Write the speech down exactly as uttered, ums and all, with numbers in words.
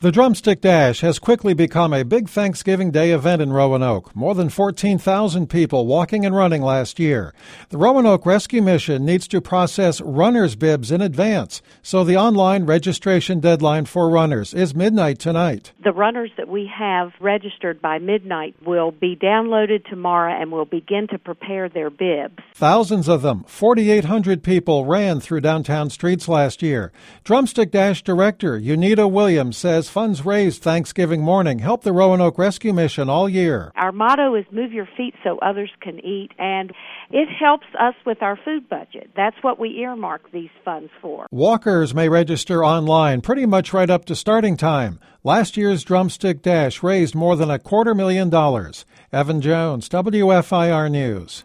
The Drumstick Dash has quickly become a big Thanksgiving Day event in Roanoke. More than fourteen thousand people walking and running last year. The Roanoke Rescue Mission needs to process runners' bibs in advance, so the online registration deadline for runners is midnight tonight. The runners that we have registered by midnight will be downloaded tomorrow and will begin to prepare their bibs. Thousands of them, forty-eight hundred people, ran through downtown streets last year. Drumstick Dash Director Unita Williams says funds raised Thanksgiving morning help the Roanoke Rescue Mission all year. Our motto is move your feet so others can eat, and it helps us with our food budget. That's what we earmark these funds for. Walkers may register online pretty much right up to starting time. Last year's Drumstick Dash raised more than a quarter million dollars. Evan Jones, W F I R News.